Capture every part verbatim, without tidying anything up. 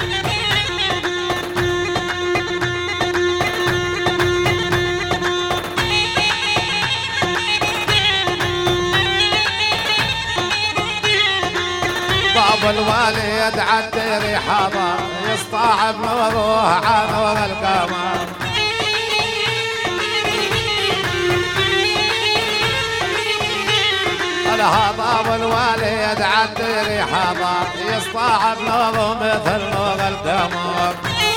باب الوالد عالديري حضر يسطاع بنوره عن نور القمر. الهضاب الوالد عالديري حضر يسطاع بنوره مثل نور القمر.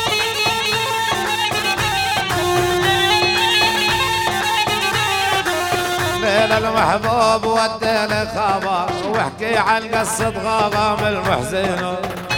ليل المحبوب وديني خبر واحكي عن قصة غرام المحزن.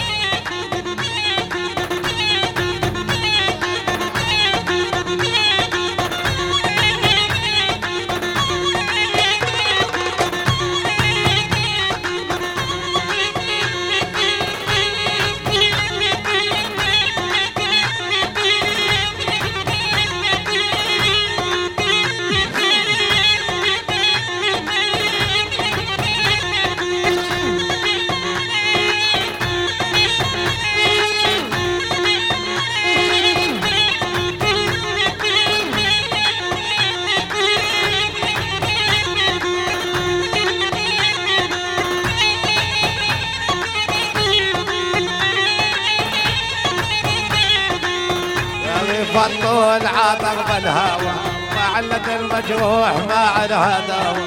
فضوا العطر بالهوى ما علت المجروح ما عدها دوا.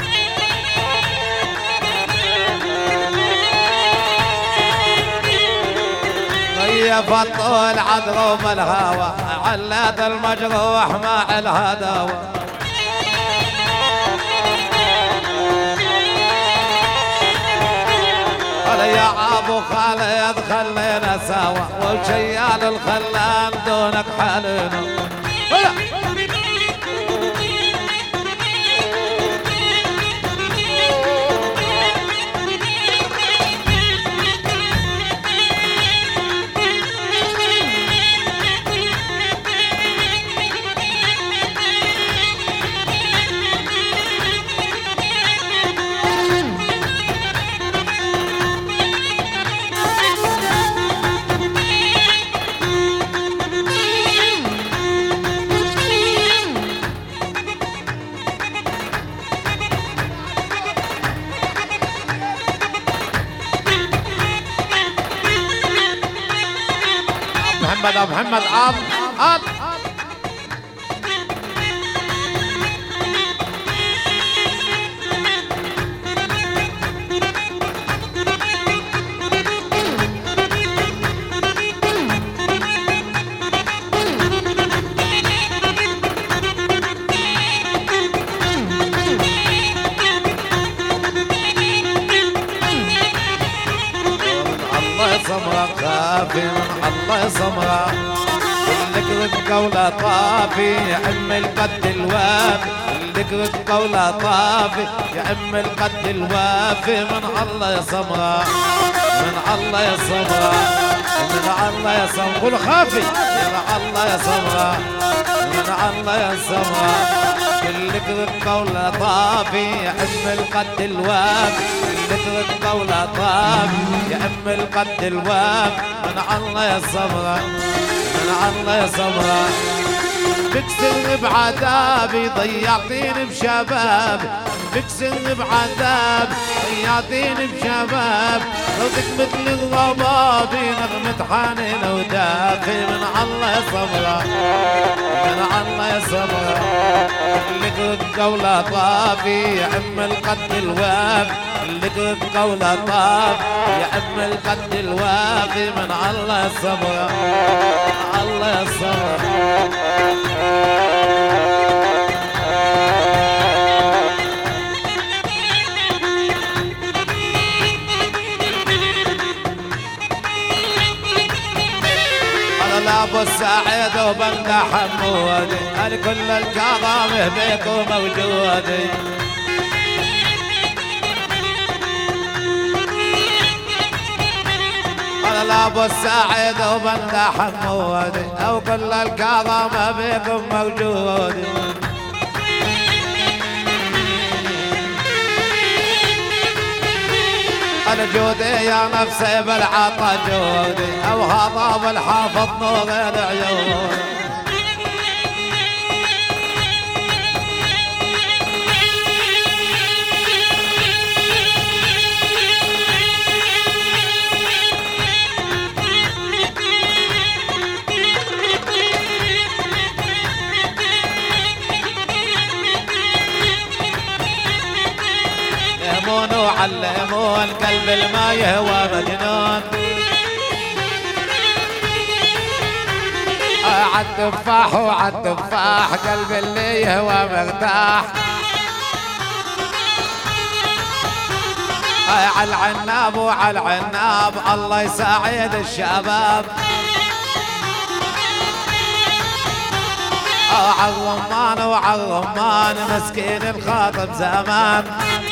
هي فضوا العطر بالهوى علت المجروح ما علها دوا. يا ابو خالد خلينا سوا والشيال الخلان دونك حالنا. محمد ابو محمد اب اب سمرة خافي من الله سمرة اللي قولة طافي يا ام القد الوافي اللي قولة طافي يا ام القد الوافي من الله يا سمرة من الله يا سمرة من الله يا سمرة قول خافي من الله يا سمرة من الله يا سمرة اللي قولة طافي يا ام القد الوافي ذكرك قولة طاب يا ام القد الواب من الله يا صبرة من الله يا صبرة. بكسر بعذابي ضيعتيني بشبابي بكسر بعذابي ضيعتيني بشباب صوتك مثل الضبابي نغمة حنين ودافي من الله يا صبرة من الله يا صبرة. لك قولة طافي يا ام القد الواب لك قولة طاب يا ام القد الوافي من الله الصبر الله الصبر. انا ابو السعيد وبنك حمودي انا كل الكرامه بيكم موجودي. انا ابو السعيد وبنت حمودي او كل الكرامه بكم موجود. الجودي يا نفسي بالعطا جودي او هضاب الحافظ نور العيون. يهمون وعلمون قلب الما يهوى مجنون. عالتفاح وعالتفاح قلب اللي يهوى مرتاح. عالعناب وعالعناب الله يساعد الشباب. عالرمان وعالرمان مسكين الخاطب زمان.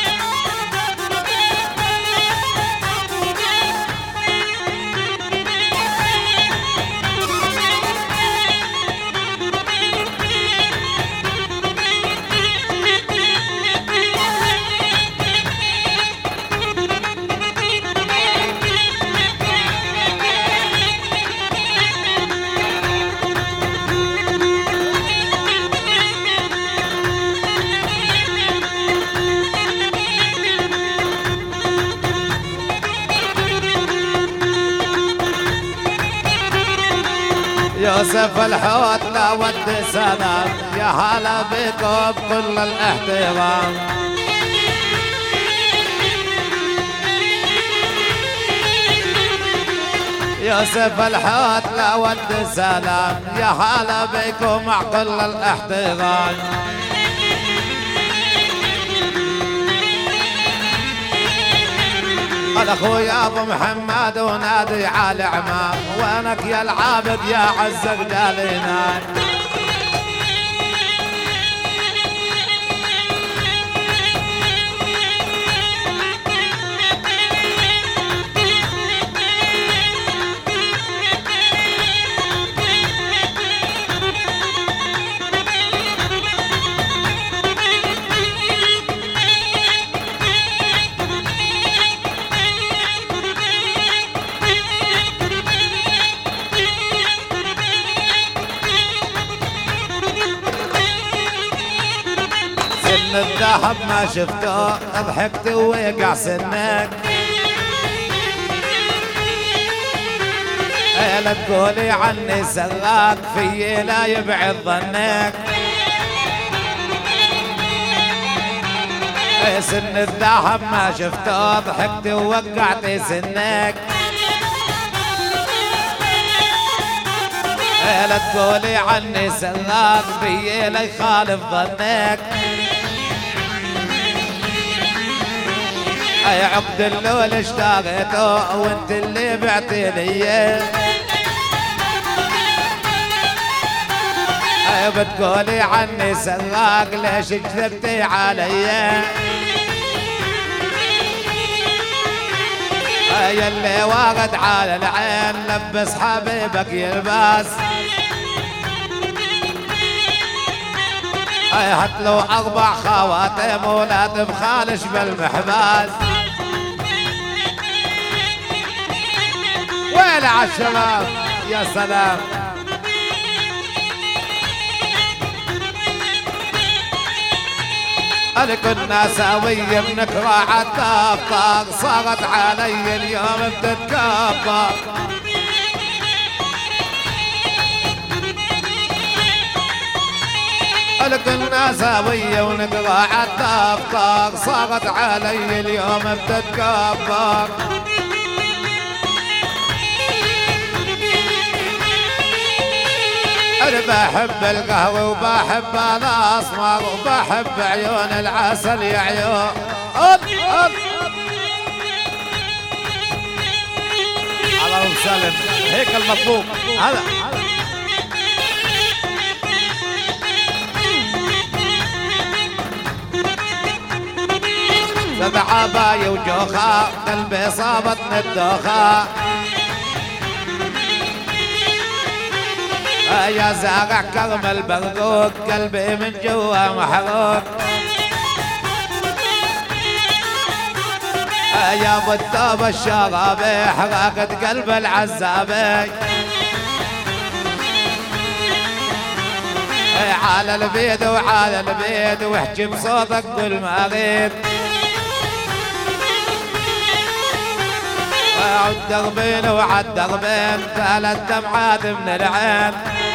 يوسف الحوت لا ود سلام يا هلا بكم كل الاحترام. يوسف الحوت لا ود سلام يا هلا بكم مع كل الاحترام. الاخويا ابو محمد ونادي على عمام وينك يا العابد يا عزك جالينا. سن الذهب ما شفته ضحكت ووقع سنك. لا تقولي عني سراك في لا يبعد ظنك. سن الذهب ما شفته ضحكت ووقعت سنك. لا تقولي عني سراك في لا يخالف ظنك. يا عقد اللول اشتريته وانت اللي بعتي لي. بتقولي عني سراق ليش كذبتي علي. يا اللي واخد على العين لبس حبيبك يلبس. هات له اربع خواتم ولا تبخالش بالمحباس. ويلي عالشباب يا سلام. أنا كنا سوية بنكرة عالطبطق صارت علي اليوم بتتكبر. أنا كنا سوية ونقرا عالطبطق صارت علي اليوم بتتكبر. أنا بحب القهوة وبحب الأسمر وبحب عيون العسل يا عيون. اللهم سلم هيك المطلوب هذا. سبع عباية وجوخة قلبي صابتني الدوخة. يا زارع كرم البرقوق قلبي من جوا محروق. يا ابو الثوب الشغابي حرقت قلب العزابي على البيد وعلى البيد واحكي بصوتك كل ما غيب عالدربين وعالدربين ثلاث دمعات من العين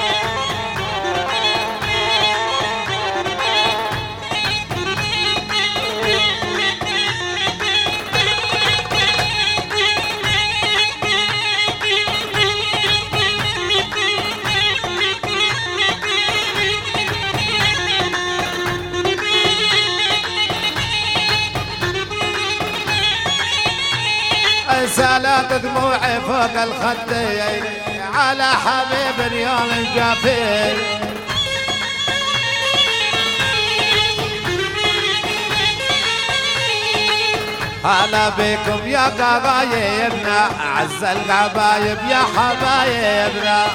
سالت دموعي فوق الخدين على حبيب يوم جافين هلا بكم يا قرايبنا اعز القبايب يا حبايبنا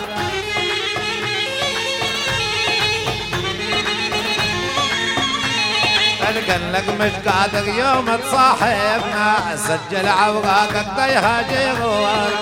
قال لك مش قادر يوم تصاحبنا سجل عوراقك طيها جيغوار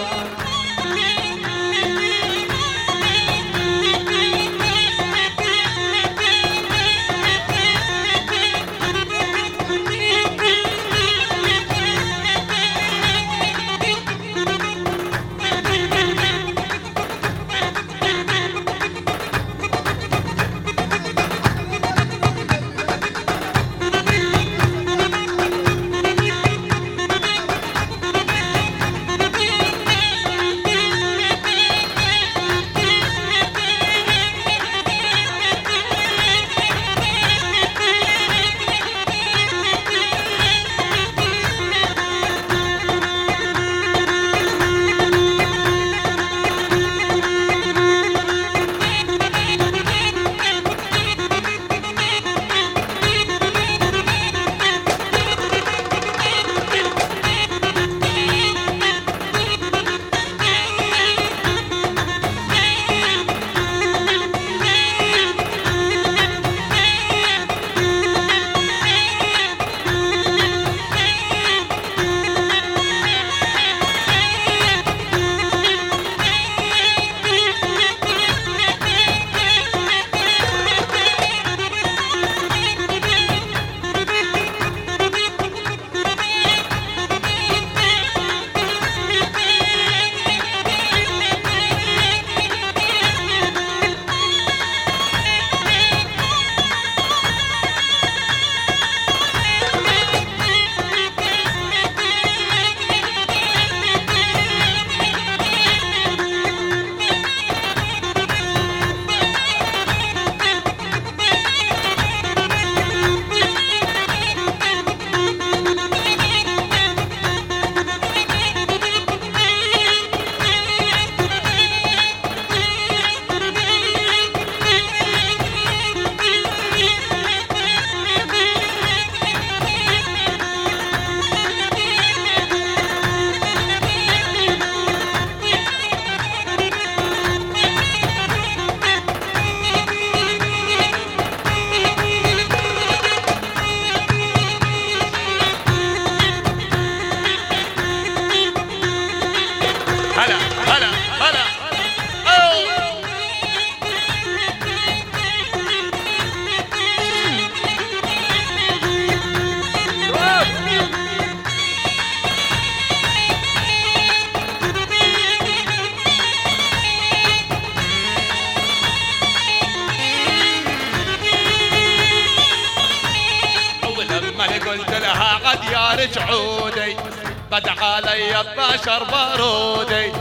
قلت لها قد يا رجعودي قد علي اثناشر بارودي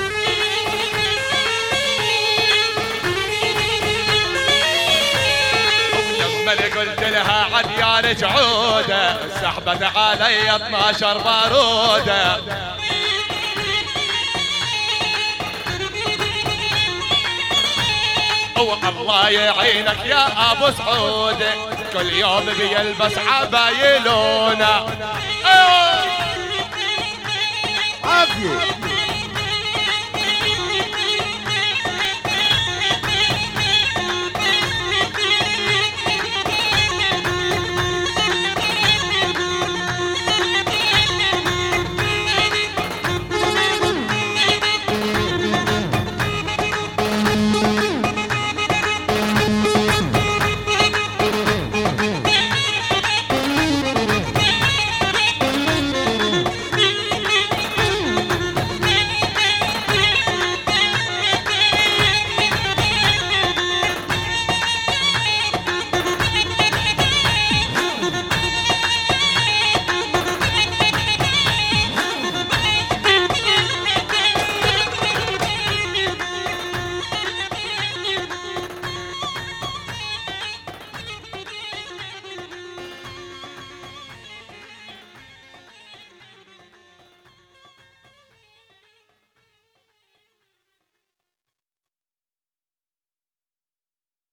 ولما قلت لها قد يا رجعودي سحبت علي اثناشر بارودي والله يعينك يا ابو سعود كل يوم بيلبس عبايلونه. عافية